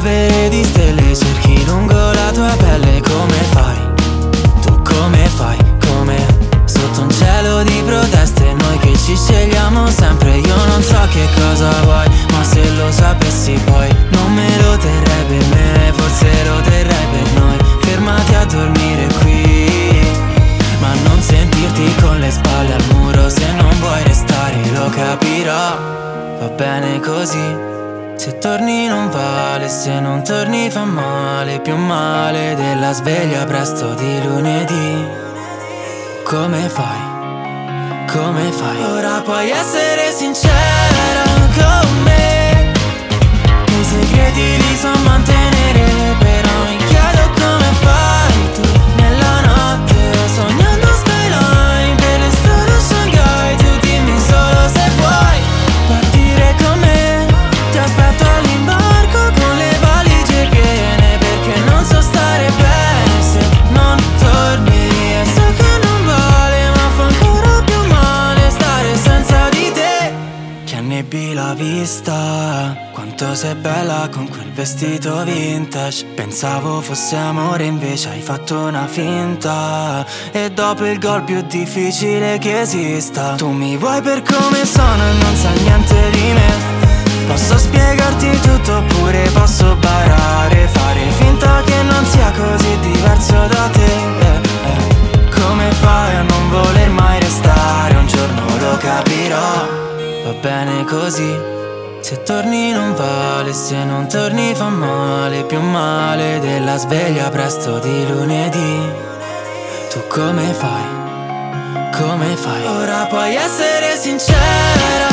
polvere di stelle cerchi lungo la tua pelle. Come fai? Tu come fai? Come? Sotto un cielo di proteste, noi che ci scegliamo sempre. Io non so che cosa vuoi, ma se lo sapessi poi non me lo terrei per me, forse lo terrei per noi. Fermati a dormire qui, ma non sentirti con le spalle al muro. Se non vuoi restare lo capirò, va bene così. Se torni non vale, se non torni fa male, più male della sveglia presto di lunedì. Come fai? Come fai? Ora puoi essere sincera con me, i segreti li so mantenere, però mi chiedo come fai tu nella notte, sognando skyline per le strade Shanghai. Tu dimmi solo se vuoi partire con me, ti aspetto all'imbarco con le valigie piene, perché non so stare bene se non torni. E so che non vale, ma fa ancora più male stare senza di te. Che annebbi la vista, quanto sei bella con quel vestito vintage. Pensavo fosse amore, invece hai fatto una finta. E dopo il gol più difficile che esista, tu mi vuoi per come sono e non sai niente di me. Posso spiegarti tutto oppure posso barare, fare finta che non sia così diverso da te. Come fai a non voler mai restare? Un giorno lo capirò, va bene così. Se torni non vale, se non torni fa male, più male della sveglia presto di lunedì. Tu come fai? Come fai? Ora puoi essere sincera